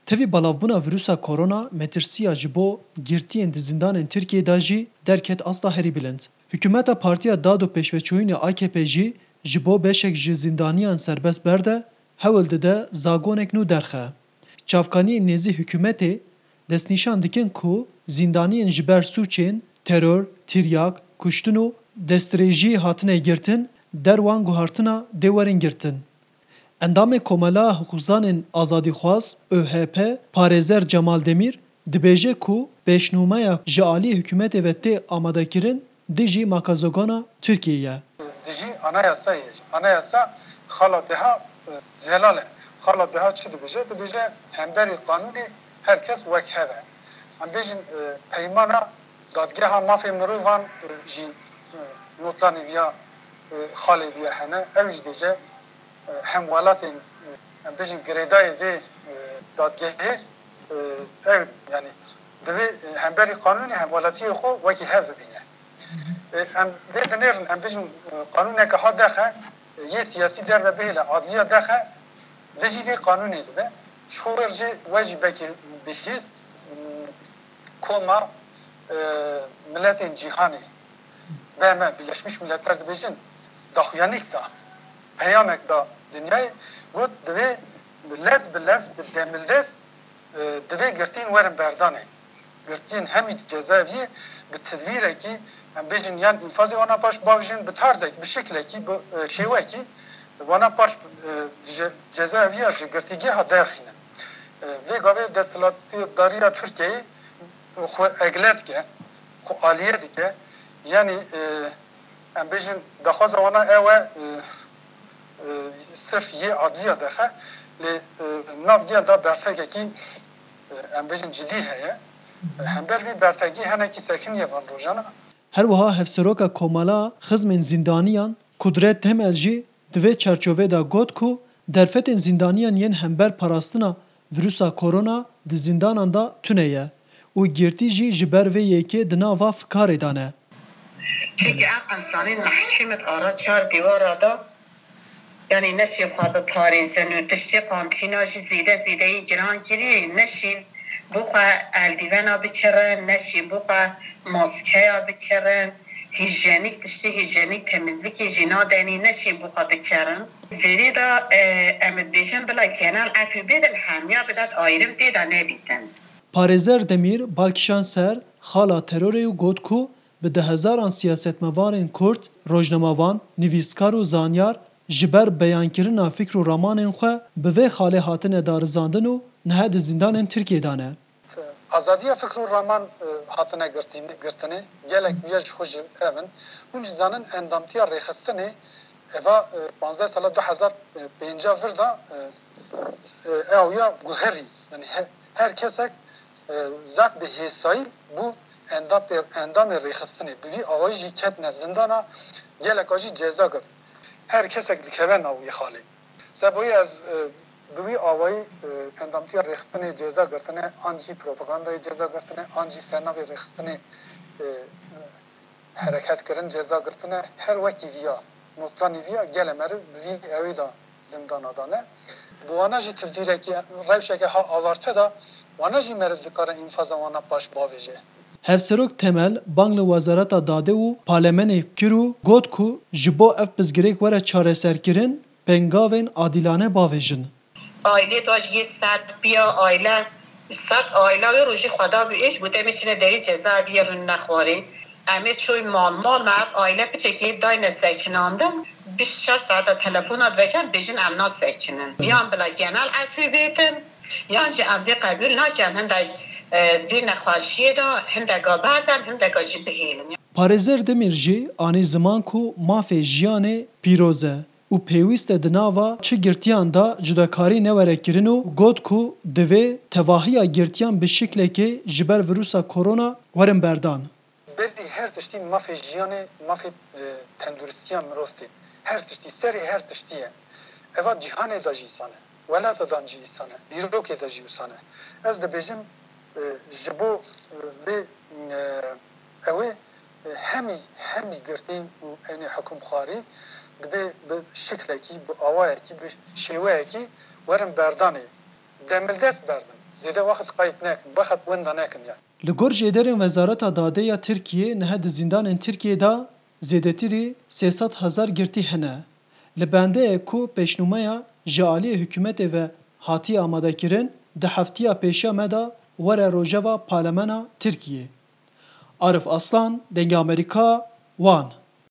Tevî balavbûna vîrusa korona metirsiya ji bo girtiyên di zindanên Tirkiyeyê de jî derket asla herî bilind. Hikûmeta Partiya Dad û Pêşveçûyînê AKP jî ji bo beşek ji zindaniyan serbest berde hewl dide zagonek nû derxe. Çavkaniyên nêzî hikûmetê destnîşan dikin ku zindaniyên ji ber sûçên teror, tiryak, kuştin û destdirêjiyê hatine girtin, derwan guhartina dê werin girtin. Endamê Komela Hukukzanên Azadîxwaz ÖHP Parêzer Cemal Demîr dibêje ku pêşnûmeya ji aliyê hikûmetê ve tê amadekirin di jî makazogana Tirkiyeyê ye. Dijî anayasayê. Anayasa xala deha zelal e. Xala deha çi dibêje? Dibêje hemberî qanûnê herkes wek heve. Em bêjin peymana dadgeha mafê mirovan jî notlanê viya xalê viya hene. Ew jî dêje hem welatên em bêjin girêdayê vê dadgehê ew yani divê hemberî qanûnê hem welatiyê xwe wekî hev bibîne. Em dê dinêrin em bêjin qanûneke ha dexe yê siyasî derve bihêle adliya dexe di jî vê qanûnê dibe. Ji xwe jî we jî bekî bihîst koma milletên cîhanê me Birleşmiş Milletler dibêjin daxuyanîk da peyamek da dünyayê got divê lez bi lez bi demildest divê girtîn werin berdanê. Girtîn hemî cezaeviyê bi tedbîrekî em bêjin yan infazê wana paş bavêjin bi tarzekî bi şeklekî bi şêwekî wana paş cezaeviya ji girtîgeha derxînin. Vê gavê desthilatdariya Tirkiyeyê xwe egled dike, xwe aliye dike yani em bêjin daxwaza wana ew e sırf yê adliya dexe lê nav da bertekekî em bêjin cidî heye. Hember vî bertekî henekî sekiniye van rojana. Her wiha hevseroka Komela xizmên zindaniyan Kudret Temel jî di vê çerçovê de got ku derfetên zindaniyan yên hember parastina vîrusa korona di zindanan da tune ye û girtî jî ji ber vê yekê di nava fikarê de ne. Çünkü em insanên mehkûmet ara çar dîwara da yani neşî xwe bi parêzin û tiştê kantîna jî zêdeyî giran kirî neşî bu xwe eldîvena bikirin, neşî bu xwe maskeya bikirin, hijyenîk tiştê hijyenîk temizlikê jî nadenî neşî bu xwe bikirin. Verî da em dibêjin bila genel ev bêdin hemiya bidet ayrım tê de nebîtin. Parêzer Demîr balkişan ser xala terorê û got ku bi de hezaran siyasetmevarên Kurd, rojnamavan, nivîskar û zanyar ji ber beyankirina fikr û ramanên xwe bi vê xalê hatine darizandin û niha di zindanên Tirkiyeyê de ne. Azadiya fikr û raman hatine girtinê gelek wiya ji xwe ji evin hûn jî zanin endamtiya rêxistinê eva 15 sala 2005 vir da ew guherî yani her kesek zak bi hêsayî bû endamê rêxistinê bi vî awayî jî ketine zindana geleka jî ceza girt. Her kesek dikeve nav wî xalê. Seboyê ez bi wî awayî endamtiya rêxistinê ceza girtine an jî propagandayê ceza girtine an jî sernavê rêxistinê hereket kirin ceza girtine her wekî viya notlanî viya gelemeri bi vî evî da zindana da ne. Bu wana jî tivdîrekî rewşeke ha avarte da wana jî meriv dikare înfaza wana paş bavêje. Hevserok Temel bang li Wezareta Dadê û Parlemenê kir û got ku ji bo ev pirsgirêk were çareserkirin pengavên adîlane bavêjin. Aile da jî sert biya aile sert aile wê rojî xweda bi êş bû demê çine derî cezaeviyê rûn nexwarin. Em ê çoy mal me ev aile piçekî dayne sekinandin 24 saata telefona dibêjin bêjin em nasekinin. Yan bila genel efî bêtin yan jî em vê qebûl nakin hindek vî nexweşiyê da hindeka berdem hindeka jî bihêlin. Parêzer Demîr jî anî ziman ku mafê jiyanê pîroz e û pêwîst e di nava çi girtiyan da cudakarî newere kirin û got ku divê tevahiya girtiyan bi şiklekê ji ber vîrusa korona werin berdan. Belli her tiştî mafê jiyanê mafê tenduristiya mirov tê. Her tiştî serê her tiştî ye. Eva cîhanê da jî îsan e. Welata dan jî îsan e. Dîrokê de jî îsan e. Ez dibêjim ji bo vê ew ê hemî girtîn û ewnê hikûmxwarî dibe bi şeklekî bi awayekî bi şêweyekî werin berdanê demildest berdim. Zede vakit kayıt nekin, vakit wenda nekin ya. Li gor jêderên Wezareta Dadeya Tirkiye niha di zindanên Tirkiyeyê zêdetirî 300,000 girtî hene. Li bendeyê ku pêşnûmeya ji aliyê hikûmetê ve hatiye amadekirin di heftiya pêşiya me da were rojeva Parlemena Tirkiyê. Arif Aslan, Dengê Amerîka, Wan.